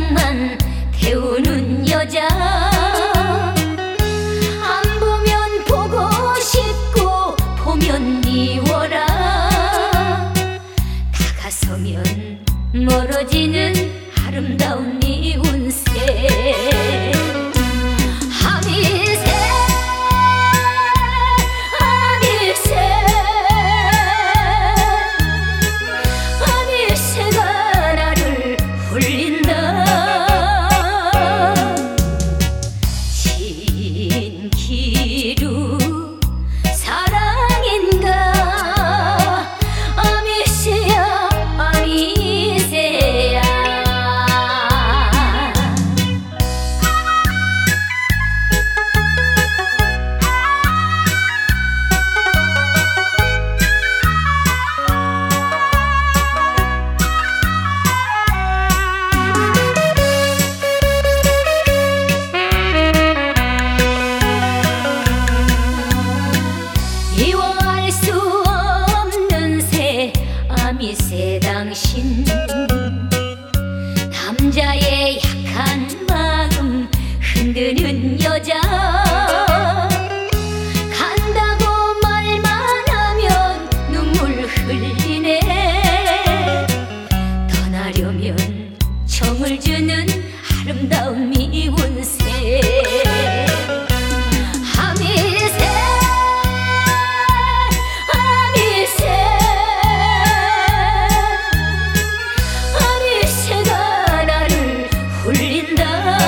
세상만 태우는 여자. 안 보면 보고 싶고 보면 미워라. 다가서면 멀어지는 아름다운 네 운세. 아미새 아미새 아미새가 나를 울린다. 신기루 사랑인가. 아미새야 아미새야. 미워할 수 없는 새 아미새 당신. 남자의 약한 마음 흔드는 여자. 간다고 말만 하면 눈물 흘리네. 떠나려면 정을 주는 아름다운 미운새. 아미새 아미새 아미새가 나를 울린다.